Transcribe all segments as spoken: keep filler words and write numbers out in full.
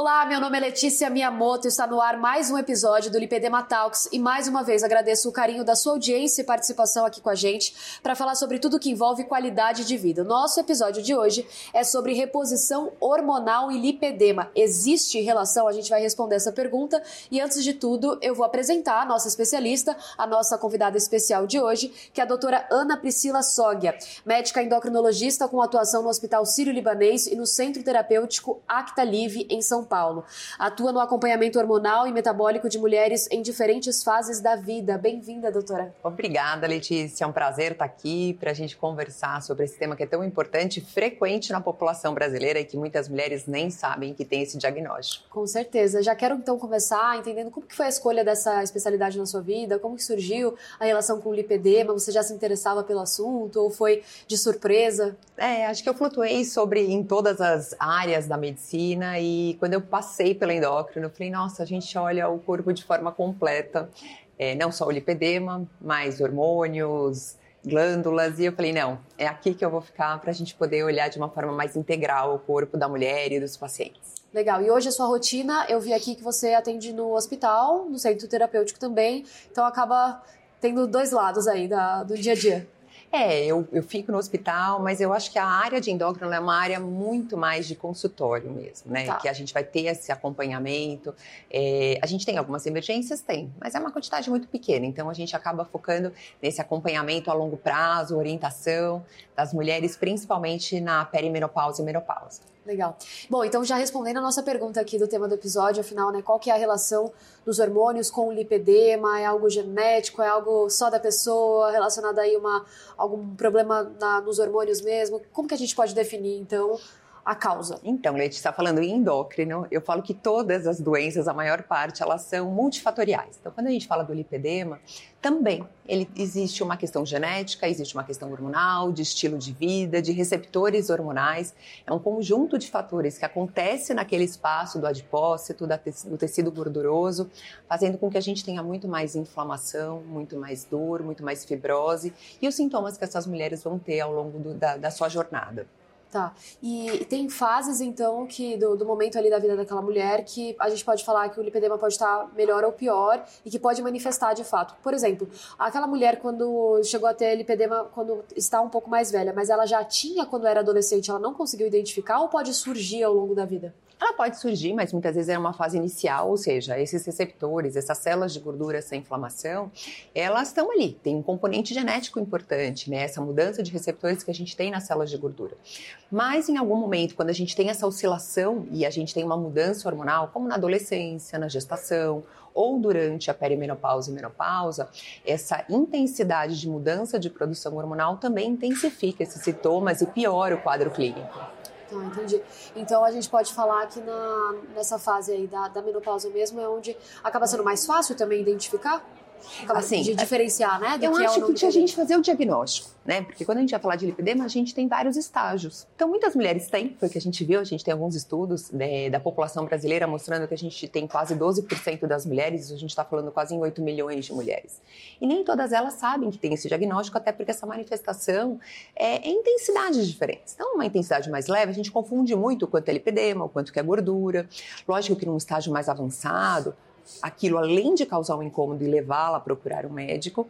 Olá, meu nome é Letícia Miyamoto e está no ar mais um episódio do Lipedema Talks e mais uma vez agradeço o carinho da sua audiência e participação aqui com a gente para falar sobre tudo que envolve qualidade de vida. Nosso episódio de hoje é sobre reposição hormonal e lipedema. Existe relação? A gente vai responder essa pergunta e antes de tudo eu vou apresentar a nossa especialista, a nossa convidada especial de hoje, que é a doutora Ana Priscila Soggia, médica endocrinologista com atuação no Hospital Sírio-Libanês e no Centro Terapêutico Actalive em São Paulo. Atua no acompanhamento hormonal e metabólico de mulheres em diferentes fases da vida. Bem-vinda, doutora. Obrigada, Letícia. É um prazer estar aqui para a gente conversar sobre esse tema que é tão importante e frequente na população brasileira e que muitas mulheres nem sabem que tem esse diagnóstico. Com certeza. Já quero então começar entendendo como que foi a escolha dessa especialidade na sua vida, como que surgiu a relação com o lipedema, você já se interessava pelo assunto ou foi de surpresa? É, acho que eu flutuei sobre em todas as áreas da medicina e quando eu passei pela endócrino, eu falei, nossa, a gente olha o corpo de forma completa, é, não só o lipedema, mas hormônios, glândulas, e eu falei, não, é aqui que eu vou ficar para a gente poder olhar de uma forma mais integral o corpo da mulher e dos pacientes. Legal, e hoje a sua rotina, eu vi aqui que você atende no hospital, no centro terapêutico também, então acaba tendo dois lados aí da, do dia a dia. É, eu, eu fico no hospital, mas eu acho que a área de endócrino é uma área muito mais de consultório mesmo, né? Tá. Que a gente vai ter esse acompanhamento. É, a gente tem algumas emergências? Tem, mas é uma quantidade muito pequena. Então, a gente acaba focando nesse acompanhamento a longo prazo, orientação das mulheres, principalmente na perimenopausa e menopausa. Legal. Bom, então já respondendo a nossa pergunta aqui do tema do episódio, afinal, né, qual que é a relação dos hormônios com o lipedema? É algo genético? É algo só da pessoa? Relacionado aí a uma, algum problema na, nos hormônios mesmo? Como que a gente pode definir, então, a causa? Então, Letícia, está falando em endócrino, eu falo que todas as doenças, a maior parte, elas são multifatoriais. Então, quando a gente fala do lipedema, também ele, existe uma questão genética, existe uma questão hormonal, de estilo de vida, de receptores hormonais. É um conjunto de fatores que acontece naquele espaço do adipócito, da te, do tecido gorduroso, fazendo com que a gente tenha muito mais inflamação, muito mais dor, muito mais fibrose e os sintomas que essas mulheres vão ter ao longo do, da, da sua jornada. Tá, e tem fases então que do, do momento ali da vida daquela mulher que a gente pode falar que o lipedema pode estar melhor ou pior e que pode manifestar de fato. Por exemplo, aquela mulher quando chegou a ter lipedema quando está um pouco mais velha, mas ela já tinha quando era adolescente, ela não conseguiu identificar ou pode surgir ao longo da vida? Ela pode surgir, mas muitas vezes é uma fase inicial, ou seja, esses receptores, essas células de gordura, essa inflamação, elas estão ali, tem um componente genético importante, né? Essa mudança de receptores que a gente tem nas células de gordura. Mas em algum momento, quando a gente tem essa oscilação e a gente tem uma mudança hormonal, como na adolescência, na gestação, ou durante a perimenopausa e menopausa, essa intensidade de mudança de produção hormonal também intensifica esses sintomas e piora o quadro clínico. Ah, entendi. Então a gente pode falar que na, nessa fase aí da, da menopausa mesmo é onde acaba sendo mais fácil também identificar? Acaba assim, de diferenciar, né? Do eu que acho é o que tinha a gente fazer o diagnóstico, né? Porque quando a gente vai falar de lipedema, a gente tem vários estágios. Então, muitas mulheres têm, foi o que a gente viu, a gente tem alguns estudos né, da população brasileira mostrando que a gente tem quase doze por cento das mulheres, a gente está falando quase em oito milhões de mulheres. E nem todas elas sabem que tem esse diagnóstico, até porque essa manifestação é em intensidades diferentes. Então, uma intensidade mais leve, a gente confunde muito o quanto é lipedema, o quanto que é gordura. Lógico que num estágio mais avançado, aquilo, além de causar um incômodo e levá-la a procurar um médico,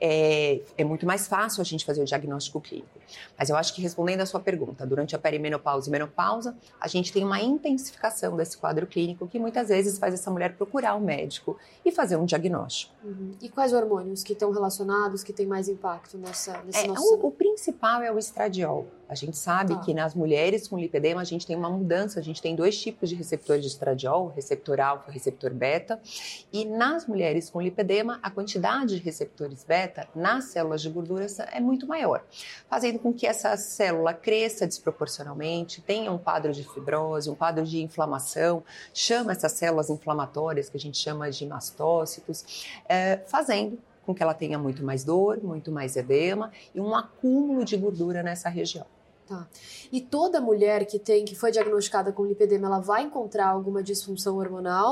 é, é muito mais fácil a gente fazer o diagnóstico clínico. Mas eu acho que respondendo a sua pergunta, durante a perimenopausa e menopausa, a gente tem uma intensificação desse quadro clínico que muitas vezes faz essa mulher procurar um médico e fazer um diagnóstico. Uhum. E quais hormônios que estão relacionados, que têm mais impacto nessa, nesse é, nosso... O, o principal é o estradiol. A gente sabe tá. que nas mulheres com lipedema a gente tem uma mudança, a gente tem dois tipos de receptores de estradiol, receptor alfa e receptor beta, e nas mulheres com lipedema a quantidade de receptores beta nas células de gordura é muito maior, fazendo com que essa célula cresça desproporcionalmente, tenha um quadro de fibrose, um quadro de inflamação, chama essas células inflamatórias que a gente chama de mastócitos, é, fazendo com que ela tenha muito mais dor, muito mais edema e um acúmulo de gordura nessa região. Tá. E toda mulher que tem, que foi diagnosticada com lipedema, ela vai encontrar alguma disfunção hormonal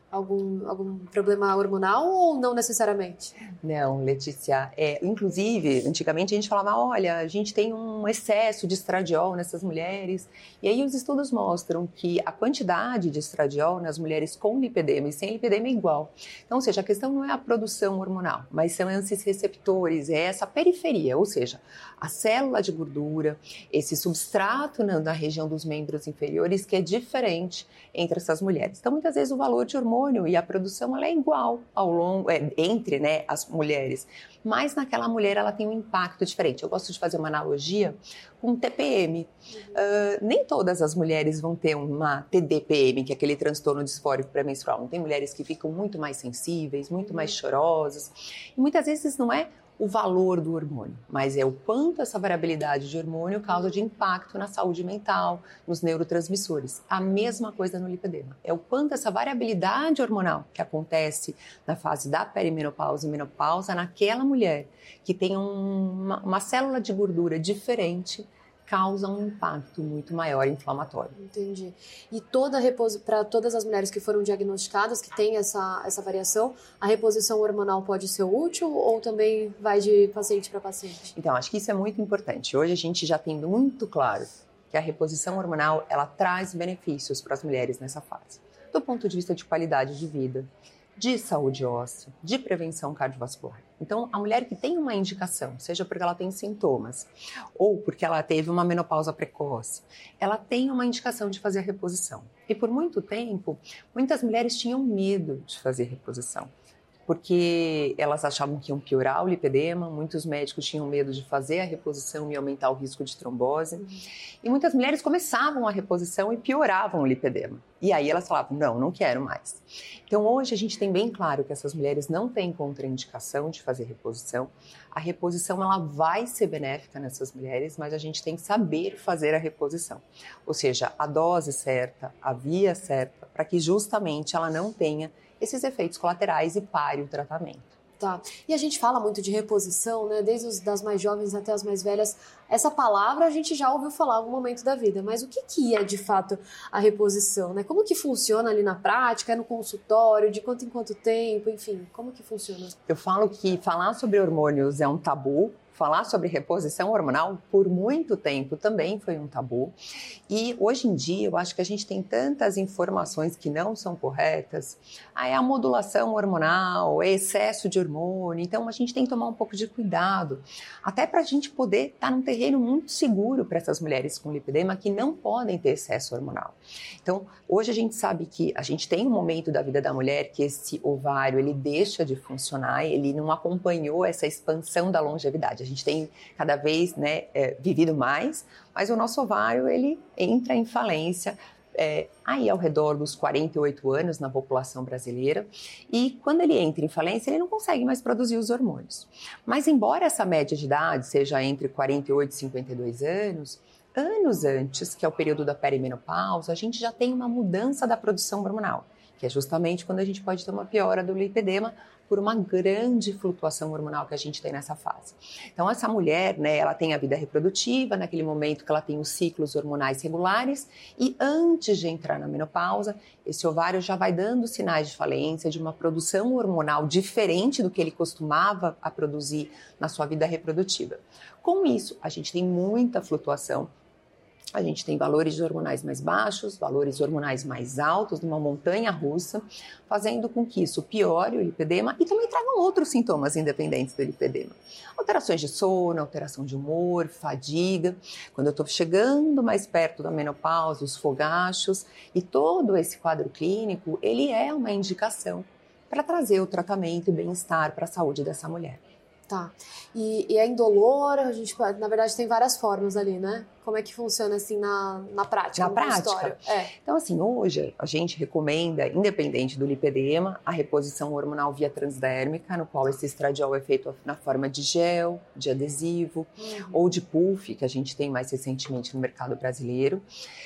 algum, algum problema hormonal ou não necessariamente? Não, Letícia. É, inclusive, antigamente a gente falava, olha, a gente tem um excesso de estradiol nessas mulheres. E aí os estudos mostram que a quantidade de estradiol nas mulheres com lipedema e sem lipedema é igual. Então, ou seja, a questão não é a produção hormonal, mas são esses receptores, é essa periferia, ou seja, a célula de gordura, esse substrato na, na região dos membros inferiores que é diferente entre essas mulheres. Então, muitas vezes o valor de hormônio e a produção ela é igual ao longo, é, entre né, as mulheres, mas naquela mulher ela tem um impacto diferente. Eu gosto de fazer uma analogia com T P M. Uh, nem todas as mulheres vão ter uma T D P M, que é aquele transtorno disfórico pré-menstrual. Tem mulheres que ficam muito mais sensíveis, muito mais chorosas, e muitas vezes não é o valor do hormônio, mas é o quanto essa variabilidade de hormônio causa de impacto na saúde mental, nos neurotransmissores. A mesma coisa no lipedema. É o quanto essa variabilidade hormonal que acontece na fase da perimenopausa e menopausa naquela mulher que tem um, uma, uma célula de gordura diferente causa um impacto muito maior inflamatório. Entendi. E toda reposi... para todas as mulheres que foram diagnosticadas, que têm essa, essa variação, a reposição hormonal pode ser útil ou também vai de paciente para paciente? Então, acho que isso é muito importante. Hoje a gente já tem muito claro que a reposição hormonal, ela traz benefícios para as mulheres nessa fase. Do ponto de vista de qualidade de vida, de saúde óssea, de prevenção cardiovascular. Então, a mulher que tem uma indicação, seja porque ela tem sintomas ou porque ela teve uma menopausa precoce, ela tem uma indicação de fazer a reposição. E por muito tempo, muitas mulheres tinham medo de fazer reposição, porque elas achavam que iam piorar o lipedema, muitos médicos tinham medo de fazer a reposição e aumentar o risco de trombose. Uhum. E muitas mulheres começavam a reposição e pioravam o lipedema. E aí elas falavam, não, não quero mais. Então hoje a gente tem bem claro que essas mulheres não têm contraindicação de fazer reposição. A reposição ela vai ser benéfica nessas mulheres, mas a gente tem que saber fazer a reposição. Ou seja, a dose certa, a via certa, para que justamente ela não tenha esses efeitos colaterais e pare o tratamento. Tá. E a gente fala muito de reposição, né? Desde os, das mais jovens até as mais velhas. Essa palavra a gente já ouviu falar em algum momento da vida, mas o que, que é de fato a reposição, né? Como que funciona ali na prática, é no consultório, de quanto em quanto tempo, enfim, como que funciona? Eu falo que falar sobre hormônios é um tabu. Falar sobre reposição hormonal por muito tempo também foi um tabu. E hoje em dia eu acho que a gente tem tantas informações que não são corretas. Ah, é a modulação hormonal, é excesso de hormônio. Então a gente tem que tomar um pouco de cuidado. Até para a gente poder estar num terreno muito seguro para essas mulheres com lipedema que não podem ter excesso hormonal. Então hoje a gente sabe que a gente tem um momento da vida da mulher que esse ovário ele deixa de funcionar, ele não acompanhou essa expansão da longevidade. A gente tem cada vez né, é, vivido mais, mas o nosso ovário ele entra em falência é, aí ao redor dos quarenta e oito anos na população brasileira e quando ele entra em falência ele não consegue mais produzir os hormônios. Mas embora essa média de idade seja entre quarenta e oito e cinquenta e dois anos, anos antes, que é o período da perimenopausa, a gente já tem uma mudança da produção hormonal, que é justamente quando a gente pode ter uma piora do lipedema por uma grande flutuação hormonal que a gente tem nessa fase. Então, essa mulher, né, ela tem a vida reprodutiva, naquele momento que ela tem os ciclos hormonais regulares, e antes de entrar na menopausa, esse ovário já vai dando sinais de falência, de uma produção hormonal diferente do que ele costumava a produzir na sua vida reprodutiva. Com isso, a gente tem muita flutuação. A gente tem valores hormonais mais baixos, valores hormonais mais altos, numa montanha russa, fazendo com que isso piore o lipedema e também tragam outros sintomas independentes do lipedema. Alterações de sono, alteração de humor, fadiga. Quando eu estou chegando mais perto da menopausa, os fogachos e todo esse quadro clínico, ele é uma indicação para trazer o tratamento e bem-estar para a saúde dessa mulher. Tá. E, e é indolor, a gente, na verdade, tem várias formas ali, né? Como é que funciona, assim, na, na prática? Na prática? É. Então, assim, hoje a gente recomenda, independente do lipedema, a reposição hormonal via transdérmica, no qual esse estradiol é feito na forma de gel, de adesivo, uhum. ou de puff, que a gente tem mais recentemente no mercado brasileiro.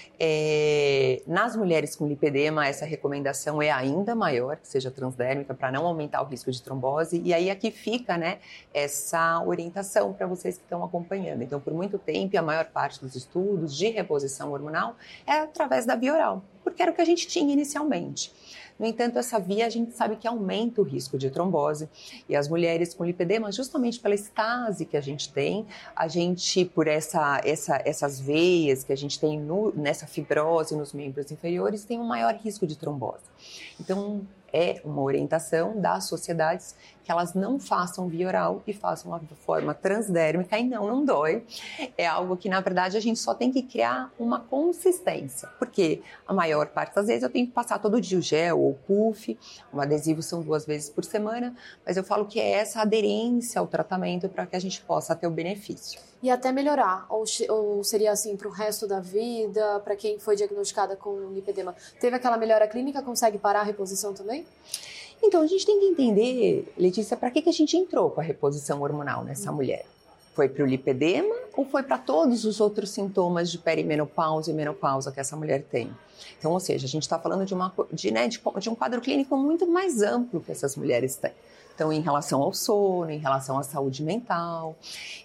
É, nas mulheres com lipedema, essa recomendação é ainda maior, que seja transdérmica, para não aumentar o risco de trombose. E aí aqui fica, né, essa orientação para vocês que estão acompanhando. Então, por muito tempo, a maior parte dos estudos de reposição hormonal é através da via oral, porque era o que a gente tinha inicialmente. No entanto, essa via a gente sabe que aumenta o risco de trombose. E as mulheres com lipedema, justamente pela estase que a gente tem, a gente, por essa, essa, essas veias que a gente tem no, nessa fibrose nos membros inferiores, tem um maior risco de trombose. Então, é uma orientação das sociedades que elas não façam via oral e façam uma forma transdérmica e não, não dói. É algo que, na verdade, a gente só tem que criar uma consistência, porque a maior parte das vezes eu tenho que passar todo dia o gel ou o puff, um adesivo são duas vezes por semana, mas eu falo que é essa aderência ao tratamento para que a gente possa ter o benefício. E até melhorar, ou, ou seria assim para o resto da vida, para quem foi diagnosticada com lipedema, teve aquela melhora clínica, consegue parar a reposição também? Então, a gente tem que entender, Letícia, para que, que a gente entrou com a reposição hormonal nessa hum. mulher? Foi para o lipedema ou foi para todos os outros sintomas de perimenopausa e menopausa que essa mulher tem? Então, ou seja, a gente está falando de, uma, de, né, de, de um quadro clínico muito mais amplo que essas mulheres têm. Então, em relação ao sono, em relação à saúde mental.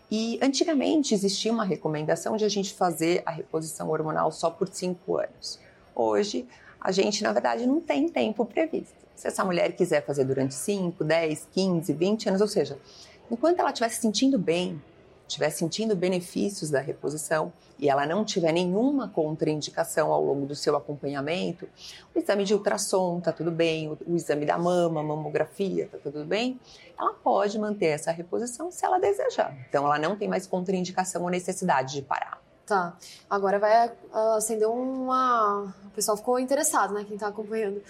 E antigamente existia uma recomendação de a gente fazer a reposição hormonal só por cinco anos. Hoje, a gente, na verdade, não tem tempo previsto. Se essa mulher quiser fazer durante cinco, dez, quinze, vinte anos, ou seja, enquanto ela estiver se sentindo bem, estiver sentindo benefícios da reposição e ela não tiver nenhuma contraindicação ao longo do seu acompanhamento, o exame de ultrassom está tudo bem, o, o exame da mama, a mamografia está tudo bem, ela pode manter essa reposição se ela desejar. Então, ela não tem mais contraindicação ou necessidade de parar. Tá, agora vai acender uma... O pessoal ficou interessado, né, quem tá acompanhando.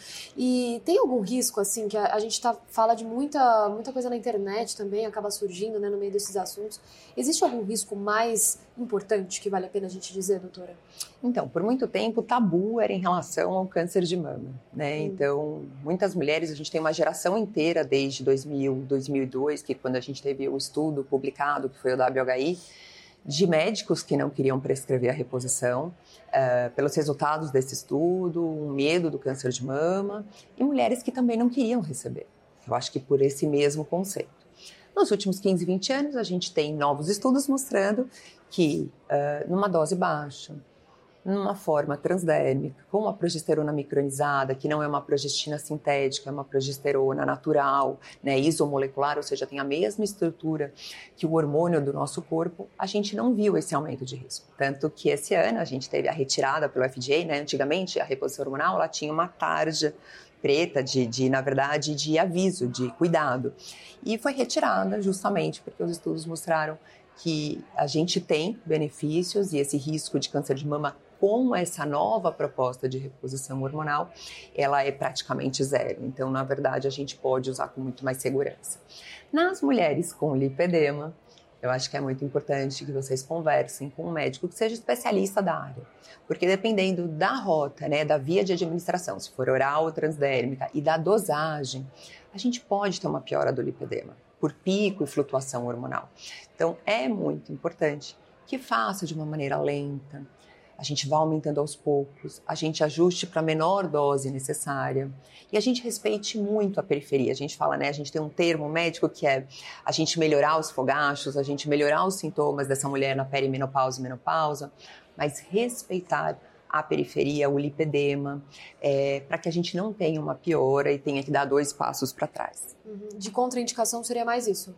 E tem algum risco, assim, que a, a gente tá, fala de muita, muita coisa na internet também, acaba surgindo, né, no meio desses assuntos. Existe algum risco mais importante que vale a pena a gente dizer, doutora? Então, por muito tempo, o tabu era em relação ao câncer de mama, né? Hum. Então, muitas mulheres, a gente tem uma geração inteira desde dois mil, dois mil e dois, que quando a gente teve o estudo publicado, que foi o W H I, de médicos que não queriam prescrever a reposição, uh, pelos resultados desse estudo, um medo do câncer de mama, e mulheres que também não queriam receber. Eu acho que por esse mesmo conceito. Nos últimos quinze, vinte anos, a gente tem novos estudos mostrando que uh, numa dose baixa, numa forma transdérmica, com uma progesterona micronizada, que não é uma progestina sintética, é uma progesterona natural, né, isomolecular, ou seja, tem a mesma estrutura que o hormônio do nosso corpo, a gente não viu esse aumento de risco. Tanto que esse ano a gente teve a retirada pelo F D A, né, antigamente a reposição hormonal ela tinha uma tarja preta de, de, na verdade, de aviso, de cuidado. E foi retirada justamente porque os estudos mostraram que a gente tem benefícios e esse risco de câncer de mama com essa nova proposta de reposição hormonal, ela é praticamente zero. Então, na verdade, a gente pode usar com muito mais segurança. Nas mulheres com lipedema, eu acho que é muito importante que vocês conversem com um médico que seja especialista da área. Porque dependendo da rota, né, da via de administração, se for oral ou transdérmica, e da dosagem, a gente pode ter uma piora do lipedema, por pico e flutuação hormonal. Então, é muito importante que faça de uma maneira lenta, a gente vá aumentando aos poucos, a gente ajuste para a menor dose necessária e a gente respeite muito a periferia. A gente fala, né, a gente tem um termo médico que é a gente melhorar os fogachos, a gente melhorar os sintomas dessa mulher na perimenopausa e menopausa, mas respeitar a periferia, o lipedema, é, para que a gente não tenha uma piora e tenha que dar dois passos para trás. Uhum. De contraindicação seria mais isso?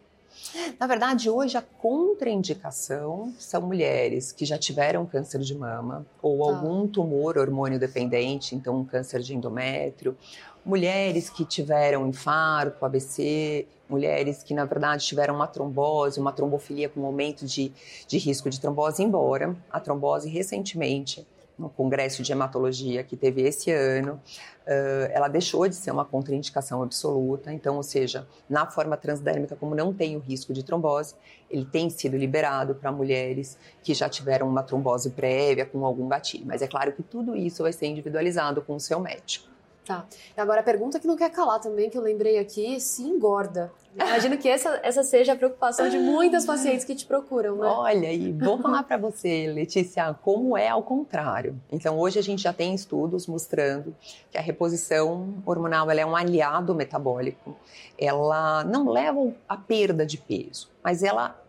Na verdade, hoje a contraindicação são mulheres que já tiveram câncer de mama ou ah. algum tumor hormônio dependente, então um câncer de endométrio, mulheres que tiveram infarto, A V C, mulheres que na verdade tiveram uma trombose, uma trombofilia com aumento de, de risco de trombose, embora a trombose recentemente, no congresso de hematologia que teve esse ano, uh, ela deixou de ser uma contraindicação absoluta, então, ou seja, na forma transdérmica, como não tem o risco de trombose, ele tem sido liberado para mulheres que já tiveram uma trombose prévia com algum gatilho, mas é claro que tudo isso vai ser individualizado com o seu médico. Tá. E agora a pergunta que não quer calar também, que eu lembrei aqui, se engorda. Imagino que essa, essa seja a preocupação de muitas pacientes que te procuram, né? Olha, e vou falar para você, Letícia, como é ao contrário. Então, hoje a gente já tem estudos mostrando que a reposição hormonal ela é um aliado metabólico. Ela não leva à perda de peso, mas ela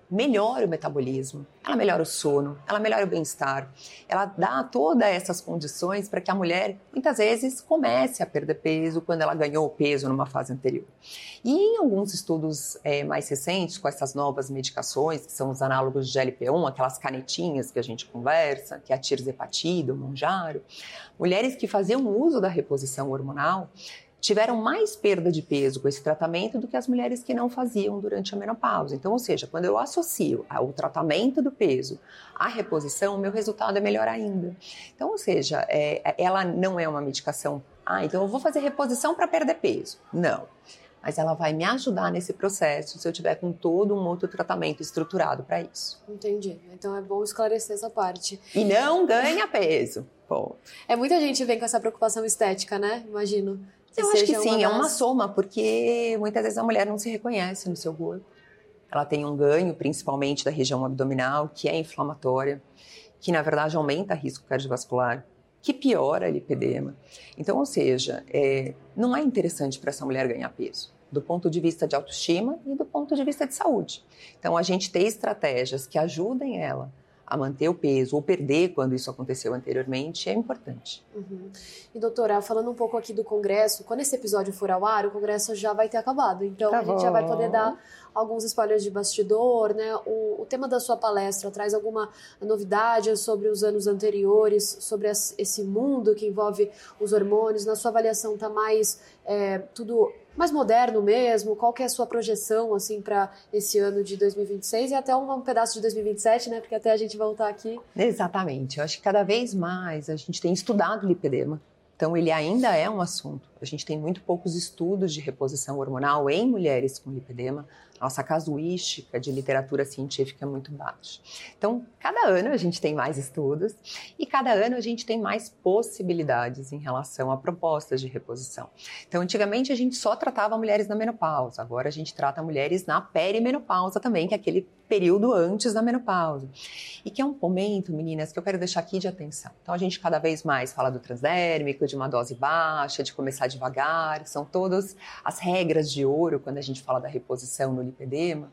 melhora o metabolismo, ela melhora o sono, ela melhora o bem-estar, ela dá todas essas condições para que a mulher, muitas vezes, comece a perder peso quando ela ganhou peso numa fase anterior. E em alguns estudos é, mais recentes, com essas novas medicações, que são os análogos de G L P um, aquelas canetinhas que a gente conversa, que é a tirzepatida, o Mounjaro, mulheres que faziam uso da reposição hormonal tiveram mais perda de peso com esse tratamento do que as mulheres que não faziam durante a menopausa. Então, ou seja, quando eu associo o tratamento do peso à reposição, o meu resultado é melhor ainda. Então, ou seja, é, ela não é uma medicação, ah, então eu vou fazer reposição para perder peso. Não. Mas ela vai me ajudar nesse processo se eu tiver com todo um outro tratamento estruturado para isso. Entendi. Então é bom esclarecer essa parte. E não ganha peso. Pô. É, muita gente vem com essa preocupação estética, né? Imagino. Eu acho que sim, das... é uma soma, porque muitas vezes a mulher não se reconhece no seu corpo. Ela tem um ganho, principalmente da região abdominal, que é inflamatória, que na verdade aumenta o risco cardiovascular, que piora a lipedema. Então, ou seja, é, não é interessante para essa mulher ganhar peso, do ponto de vista de autoestima e do ponto de vista de saúde. Então, a gente tem estratégias que ajudem ela a manter o peso ou perder quando isso aconteceu anteriormente é importante. Uhum. E doutora, falando um pouco aqui do congresso, quando esse episódio for ao ar, o congresso já vai ter acabado, então tá a gente bom. já vai poder dar alguns spoilers de bastidor, né? O, o tema da sua palestra traz alguma novidade sobre os anos anteriores, sobre as, esse mundo que envolve os hormônios? Na sua avaliação está mais é, tudo mais moderno mesmo? Qual que é a sua projeção assim para esse ano de dois mil e vinte e seis e até um, um pedaço de dois mil e vinte e sete, né? Porque até a gente voltar aqui. Exatamente. Eu acho que cada vez mais a gente tem estudado o lipedema. Então, ele ainda é um assunto. A gente tem muito poucos estudos de reposição hormonal em mulheres com lipedema. Nossa casuística de literatura científica é muito baixa. Então, cada ano a gente tem mais estudos e cada ano a gente tem mais possibilidades em relação a propostas de reposição. Então, antigamente a gente só tratava mulheres na menopausa. Agora a gente trata mulheres na perimenopausa também, que é aquele período antes da menopausa. E que é um momento, meninas, que eu quero deixar aqui de atenção. Então, a gente cada vez mais fala do transdérmico, de uma dose baixa, de começar devagar. São todas as regras de ouro quando a gente fala da reposição no lipedema.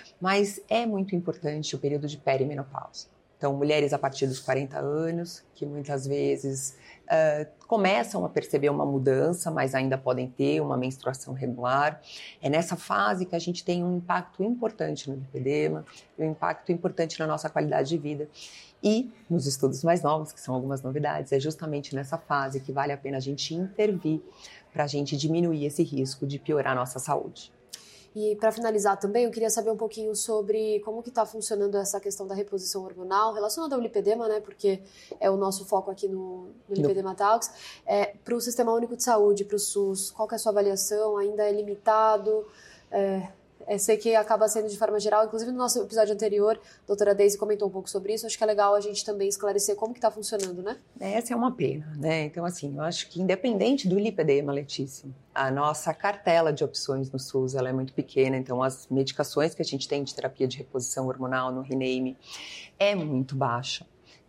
Mas é muito importante o período de perimenopausa. Então, mulheres a partir dos quarenta anos, que muitas vezes uh, começam a perceber uma mudança, mas ainda podem ter uma menstruação regular. É nessa fase que a gente tem um impacto importante no lipedema, um impacto importante na nossa qualidade de vida. E nos estudos mais novos, que são algumas novidades, é justamente nessa fase que vale a pena a gente intervir para a gente diminuir esse risco de piorar a nossa saúde. E para finalizar também, eu queria saber um pouquinho sobre como que está funcionando essa questão da reposição hormonal relacionada ao lipedema, né? Porque é o nosso foco aqui no, no Lipedema Talks. É, para o Sistema Único de Saúde, para o SUS, qual que é a sua avaliação? Ainda é limitado? É, é, sei que acaba sendo de forma geral. Inclusive no nosso episódio anterior, a doutora Daisy comentou um pouco sobre isso. Acho que é legal a gente também esclarecer como que está funcionando, né? Essa é uma pena, né? Então, assim, eu acho que independente do lipedema, Letícia, a nossa cartela de opções no SUS ela é muito pequena, então as medicações que a gente tem de terapia de reposição hormonal no Rename é muito baixa.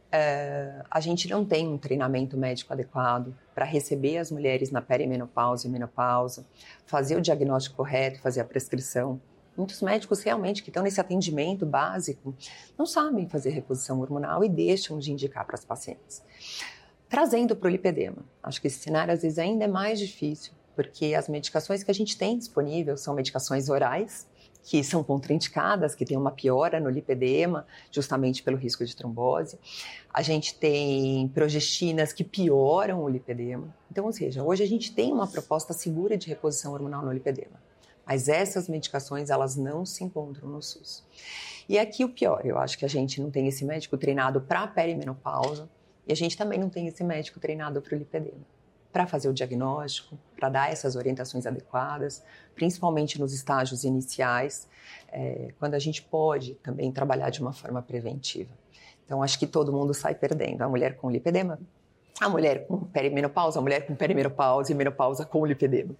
É, a gente não tem um treinamento médico adequado para receber as mulheres na perimenopausa e menopausa, fazer o diagnóstico correto, fazer a prescrição. Muitos médicos realmente que estão nesse atendimento básico não sabem fazer reposição hormonal e deixam de indicar para as pacientes. Trazendo para o lipedema, acho que esse cenário às vezes ainda é mais difícil, porque as medicações que a gente tem disponível são medicações orais, que são contraindicadas, que têm uma piora no lipedema, justamente pelo risco de trombose. A gente tem progestinas que pioram o lipedema. Então, ou seja, hoje a gente tem uma proposta segura de reposição hormonal no lipedema. Mas essas medicações, elas não se encontram no SUS. E aqui o pior, eu acho que a gente não tem esse médico treinado para a perimenopausa e a gente também não tem esse médico treinado para o lipedema, para fazer o diagnóstico, para dar essas orientações adequadas, principalmente nos estágios iniciais, é, quando a gente pode também trabalhar de uma forma preventiva. Então, acho que todo mundo sai perdendo. A mulher com lipedema, a mulher com perimenopausa, a mulher com perimenopausa e menopausa com lipedema.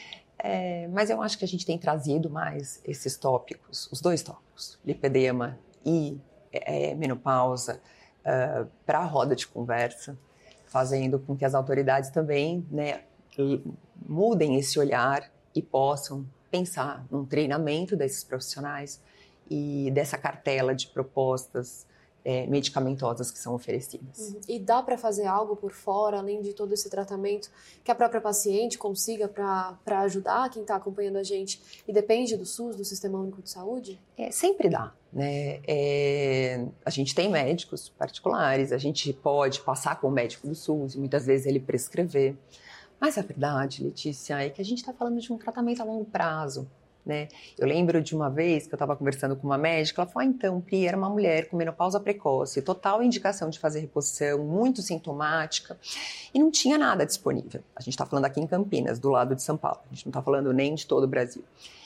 É, mas eu acho que a gente tem trazido mais esses tópicos, os dois tópicos, lipedema e é, menopausa, uh, para a roda de conversa, fazendo com que as autoridades também, né, mudem esse olhar e possam pensar num treinamento desses profissionais e dessa cartela de propostas É, medicamentosas que são oferecidas. Uhum. E dá para fazer algo por fora, além de todo esse tratamento, que a própria paciente consiga para ajudar quem está acompanhando a gente e depende do SUS, do Sistema Único de Saúde? É, sempre dá, né? É, a gente tem médicos particulares, a gente pode passar com o médico do SUS e muitas vezes ele prescrever. Mas a verdade, Letícia, é que a gente está falando de um tratamento a longo prazo. Né? Eu lembro de uma vez que eu estava conversando com uma médica, ela falou, ah, então, Pri, era uma mulher com menopausa precoce, total indicação de fazer reposição, muito sintomática, e não tinha nada disponível. A gente está falando aqui em Campinas, do lado de São Paulo, a gente não está falando nem de todo o Brasil.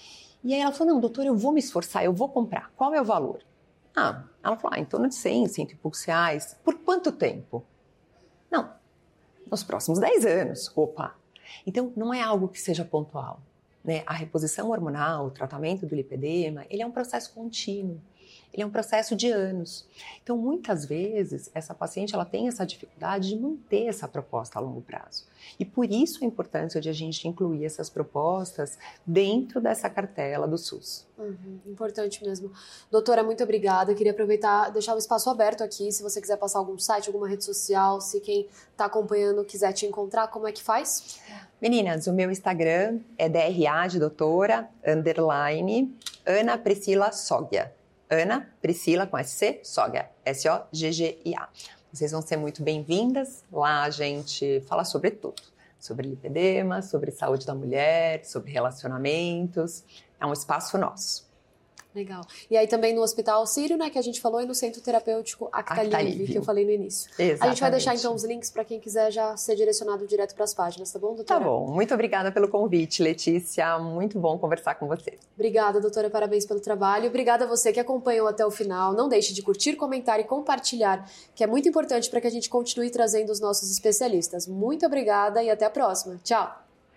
E aí ela falou, não, doutora, eu vou me esforçar, eu vou comprar, qual é o valor? Ah, ela falou, ah, em torno de cem, cento e poucos reais, por quanto tempo? Não, nos próximos dez anos, opa. Então, não é algo que seja pontual. Né? A reposição hormonal, o tratamento do lipedema, ele é um processo contínuo, ele é um processo de anos. Então, muitas vezes, essa paciente ela tem essa dificuldade de manter essa proposta a longo prazo. E por isso a importância de a gente incluir essas propostas dentro dessa cartela do SUS. Uhum, importante mesmo. Doutora, muito obrigada. Eu queria aproveitar, deixar o espaço aberto aqui, se você quiser passar algum site, alguma rede social, se quem está acompanhando quiser te encontrar, como é que faz? Meninas, o meu Instagram é D R A de doutora, underline, Ana Priscila Soggia. Ana Priscila com S C, Soggia, S O G G I A. Vocês vão ser muito bem-vindas. Lá a gente fala sobre tudo. Sobre lipedema, sobre saúde da mulher, sobre relacionamentos. É um espaço nosso. Legal. E aí também no Hospital Sírio, né, que a gente falou, e no Centro Terapêutico Actalivre, que eu falei no início. Exatamente. A gente vai deixar então os links para quem quiser já ser direcionado direto para as páginas, tá bom, doutora? Tá bom. Muito obrigada pelo convite, Letícia. Muito bom conversar com você. Obrigada, doutora. Parabéns pelo trabalho. Obrigada a você que acompanhou até o final. Não deixe de curtir, comentar e compartilhar, que é muito importante para que a gente continue trazendo os nossos especialistas. Muito obrigada e até a próxima. Tchau!